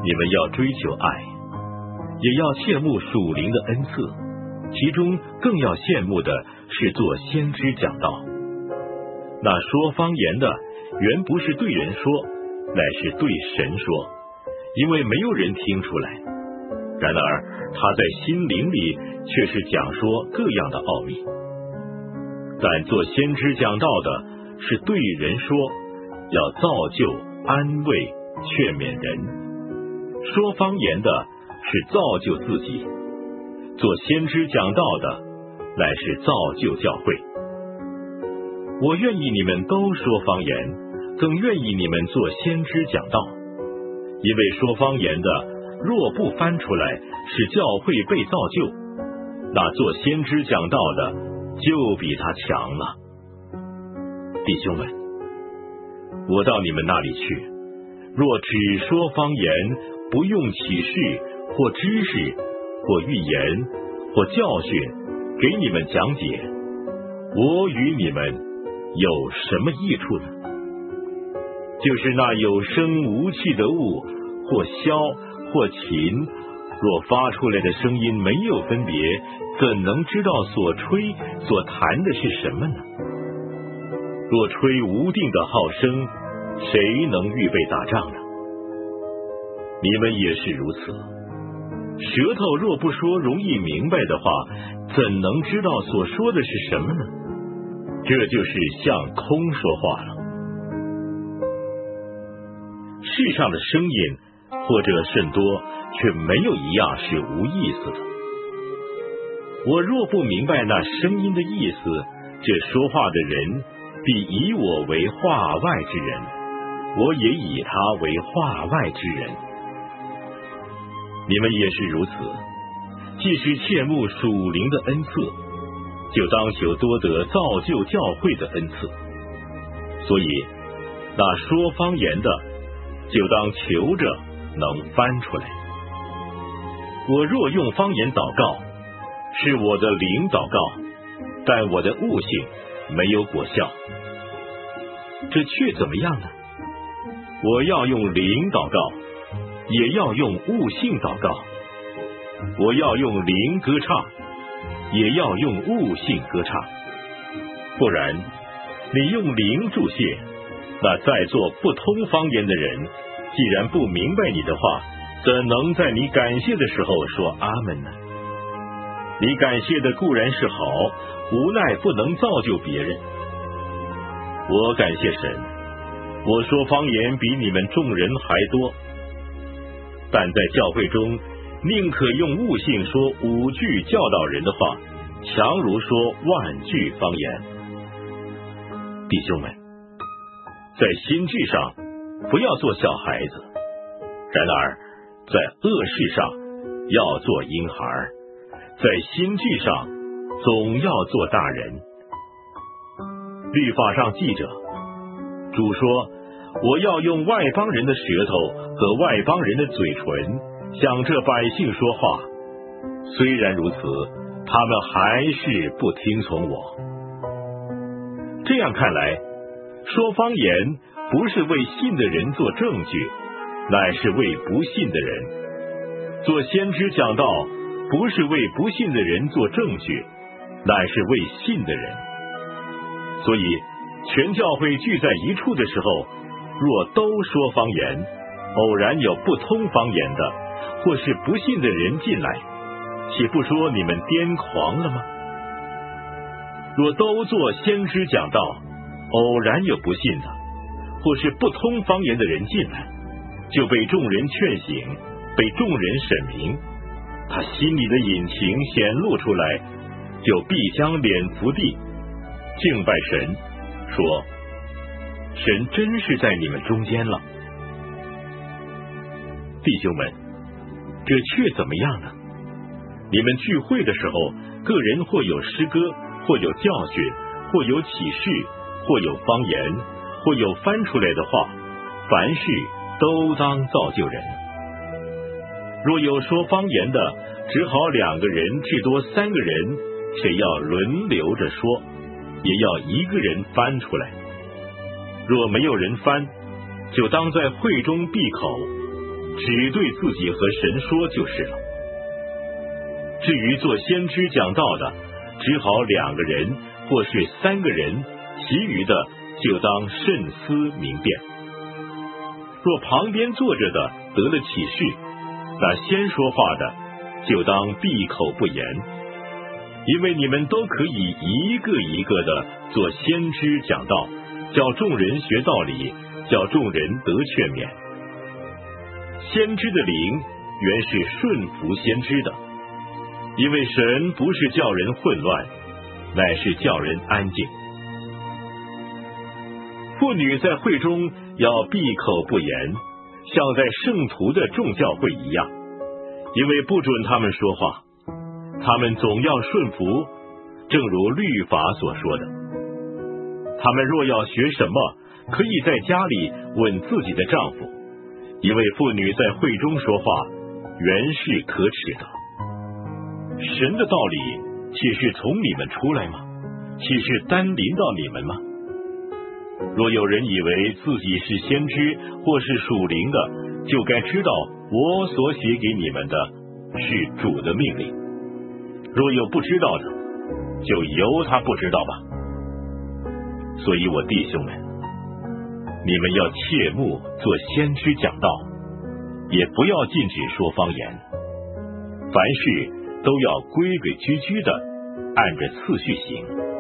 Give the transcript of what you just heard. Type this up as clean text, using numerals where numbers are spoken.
你们要追求爱，也要羡慕属灵的恩赐，其中更要羡慕的是做先知讲道。那说方言的原不是对人说，乃是对神说，因为没有人听出来。然而他在心灵里却是讲说各样的奥秘。但做先知讲道的是对人说，要造就、安慰、劝勉人；说方言的是造就自己，做先知讲道的乃是造就教会。我愿意你们都说方言，更愿意你们做先知讲道，因为说方言的若不翻出来，使教会被造就，那做先知讲道的就比他强了。弟兄们，我到你们那里去，若只说方言，不用启示或知识或预言或教训给你们讲解，我与你们有什么益处呢？就是那有声无气的物，或箫或琴，若发出来的声音没有分别，怎能知道所吹所弹的是什么呢？若吹无定的号声，谁能预备打仗呢？你们也是如此。舌头若不说容易明白的话，怎能知道所说的是什么呢？这就是向空说话了。世上的声音或者甚多，却没有一样是无意思的。我若不明白那声音的意思，这说话的人必以我为话外之人，我也以他为话外之人。你们也是如此，既是切慕属灵的恩赐，就当求多得造就教会的恩赐。所以那说方言的，就当求着能翻出来。我若用方言祷告，是我的灵祷告，但我的悟性没有果效，这却怎么样呢？我要用灵祷告，也要用悟性祷告；我要用灵歌唱，也要用悟性歌唱。不然，你用灵助谢，那在座不通方言的人，既然不明白你的话，怎能在你感谢的时候说阿们呢？你感谢的固然是好，无奈不能造就别人。我感谢神，我说方言比你们众人还多，但在教会中，宁可用悟性说5句教导人的话，强如说万句方言。弟兄们，在心智上不要做小孩子，然而在恶事上要做婴孩，在心智上总要做大人。律法上记着，主说，我要用外邦人的舌头和外邦人的嘴唇向这百姓说话。虽然如此，他们还是不听从我。这样看来，说方言不是为信的人做证据，乃是为不信的人。做先知讲道，不是为不信的人做证据，乃是为信的人。所以全教会聚在一处的时候，若都说方言，偶然有不通方言的，或是不信的人进来，岂不说你们癫狂了吗？若都做先知讲道，偶然有不信的，或是不通方言的人进来，就被众人劝醒，被众人审明，他心里的隐情显露出来，就必将脸伏地敬拜神，说神真是在你们中间了。弟兄们，这却怎么样呢？你们聚会的时候，个人或有诗歌，或有教训，或有启示，或有方言，或有翻出来的话，凡事都当造就人。若有说方言的，只好2个人至多3个人，谁要轮流着说，也要1个人翻出来。若没有人翻，就当在会中闭口， 只对自己和神说就是了。至于做先知讲道的，只好2个人或是3个人，其余的就当慎思明辨。若旁边坐着的得了启示，那先说话的就当闭口不言，因为你们都可以一个一个的做先知讲道，叫众人学道理，叫众人得劝勉。先知的灵原是顺服先知的，因为神不是叫人混乱，乃是叫人安静。妇女在会中要闭口不言，像在圣徒的众教会一样，因为不准他们说话，他们总要顺服，正如律法所说的。他们若要学什么，可以在家里问自己的丈夫，因为妇女在会中说话原是可耻的。神的道理岂是从你们出来吗？岂是单临到你们吗？若有人以为自己是先知或是属灵的，就该知道我所写给你们的是主的命令。若有不知道的，就由他不知道吧。所以我弟兄们，你们要切慕做先知讲道，也不要禁止说方言，凡事都要规规矩矩的按着次序行。